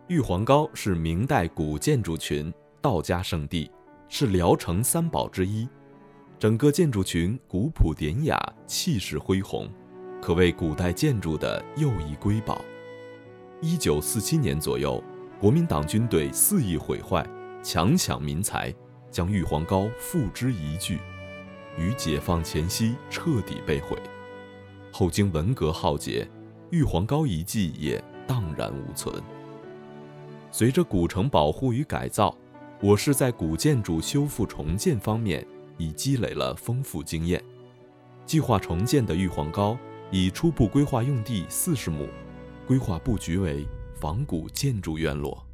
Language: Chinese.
玉皇高是明代古建筑群，道家圣地，是聊城三宝之一。整个建筑群古朴典雅，气势恢宏，可谓古代建筑的又一瑰宝。1947年左右，国民党军队肆意毁坏，强抢民财，将玉皇高付之一炬，于解放前夕彻底被毁。后经文革浩劫，玉皇高遗迹也荡然无存。随着古城保护与改造，我市在古建筑修复重建方面已积累了丰富经验。计划重建的玉皇高已初步规划用地40亩，规划布局为仿古建筑院落。